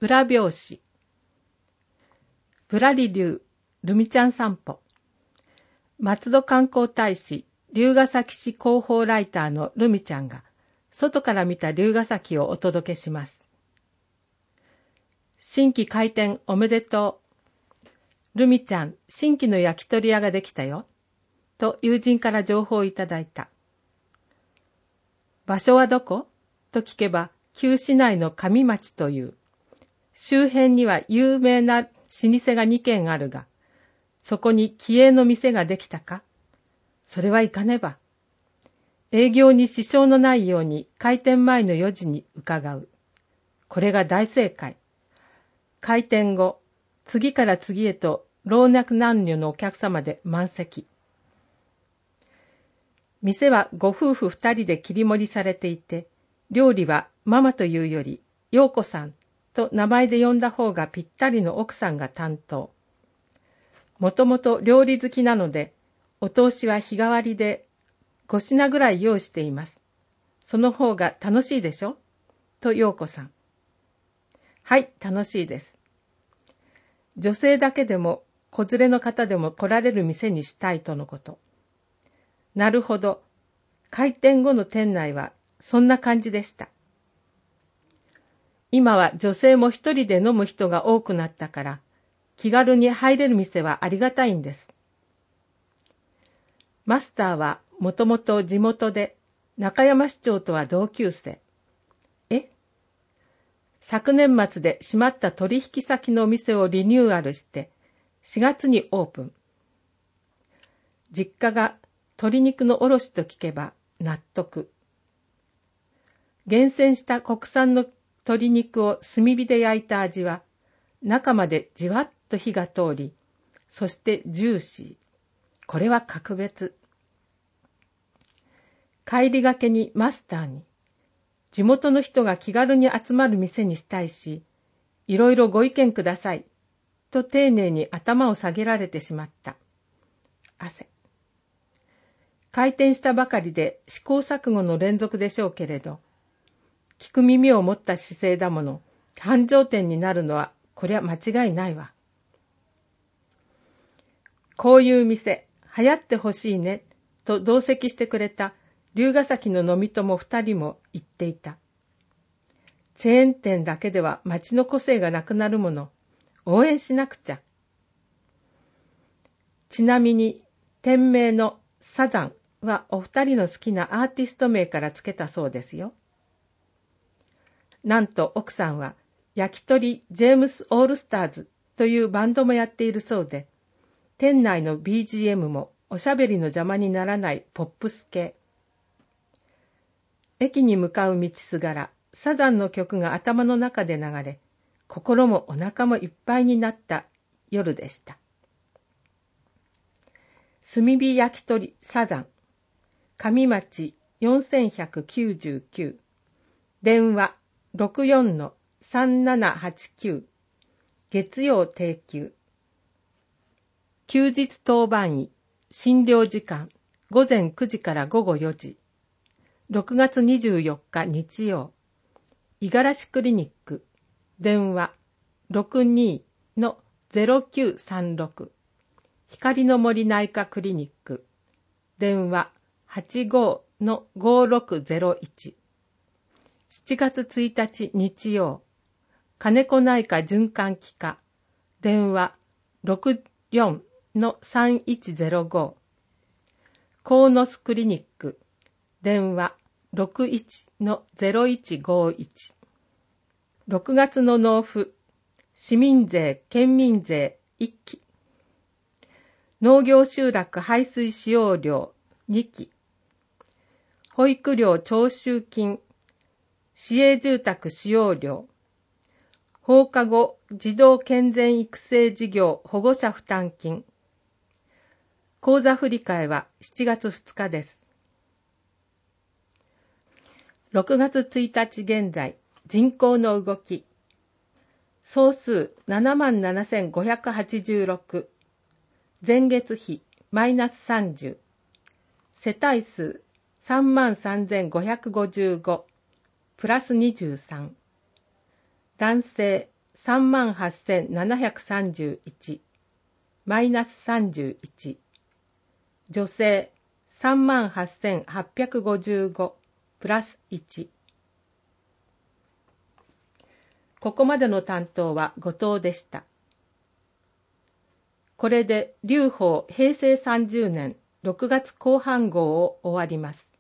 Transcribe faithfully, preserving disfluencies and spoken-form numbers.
ブラ拍子。ぶらり流ルミちゃん散歩。松戸観光大使、龍ヶ崎市広報ライターのルミちゃんが、外から見た龍ヶ崎をお届けします。新規開店おめでとう。ルミちゃん、新規の焼き鳥屋ができたよ。と友人から情報をいただいた。場所はどこ？と聞けば、旧市内の上町という。周辺には有名な老舗がにけんあるが、そこに気鋭の店ができたか？それはいかねば。営業に支障のないように開店前のよじに伺う。これが大正解。開店後、次から次へと老若男女のお客様で満席。店はご夫婦二人で切り盛りされていて、料理はママというより、陽子さんと名前で呼んだ方がぴったりの奥さんが担当。もともと料理好きなので、お通しは日替わりでごしなぐらい用意しています。その方が楽しいでしょ？と陽子さん。はい、楽しいです。女性だけでも子連れの方でも来られる店にしたいとのこと。なるほど。開店後の店内はそんな感じでした。今は女性も一人で飲む人が多くなったから、気軽に入れる店はありがたいんです。マスターはもともと地元で、中山市長とは同級生。え？昨年末で閉まった取引先のお店をリニューアルして、しがつにオープン。実家が鶏肉の卸と聞けば納得。厳選した国産の鶏肉を炭火で焼いた味は、中までじわっと火が通り、そしてジューシー。これは格別。帰りがけにマスターに、地元の人が気軽に集まる店にしたいし、いろいろご意見ください。と丁寧に頭を下げられてしまった。汗。開店したばかりで試行錯誤の連続でしょうけれど、聞く耳を持った姿勢だもの、繁盛店になるのは、こりゃ間違いないわ。こういう店、流行ってほしいね、と同席してくれた龍ヶ崎の飲み友二人も言っていた。チェーン店だけでは町の個性がなくなるもの、応援しなくちゃ。ちなみに、店名のサザンはお二人の好きなアーティスト名からつけたそうですよ。なんと奥さんは焼き鳥ジェームスオールスターズというバンドもやっているそうで、店内の ビージーエム もおしゃべりの邪魔にならないポップス系。駅に向かう道すがら、サザンの曲が頭の中で流れ、心もお腹もいっぱいになった夜でした。炭火焼き鳥サザン、上町よんせんひゃくきゅうじゅうきゅう、電話 ろくよんのさんななはちきゅう、月曜定休。休日当番医、診療時間、ごぜんくじからごごよじ。ろくがつにじゅうよっか日曜、五十嵐クリニック、電話 ろくにのゼロきゅうさんろく、光の森内科クリニック、電話はちごのごろくゼロいち。しちがつついたち日曜、金子内科循環器科、電話ろくよんのさんいちゼロご。コーノスクリニック、電話ろくいちのゼロいちごいち。ろくがつの納付、市民税、県民税いっき。農業集落排水使用料にき。保育料徴収金、市営住宅使用料、放課後児童健全育成事業保護者負担金。口座振替はしちがつふつかです。ろくがつついたち現在、人口の動き。総数 ななまんななせんごひゃくはちじゅうろく。前月比マイナスさんじゅう。世帯数 さんまんさんぜんごひゃくごじゅうご。プラスにじゅうさん。男性さんまんはっせんななひゃくさんじゅういち、マイナスさんじゅういち。女性さんまんはっせんはっぴゃくごじゅうご、プラスいち。ここまでの担当は後藤でした。これで劉邦平成さんじゅうねんろくがつこう半号を終わります。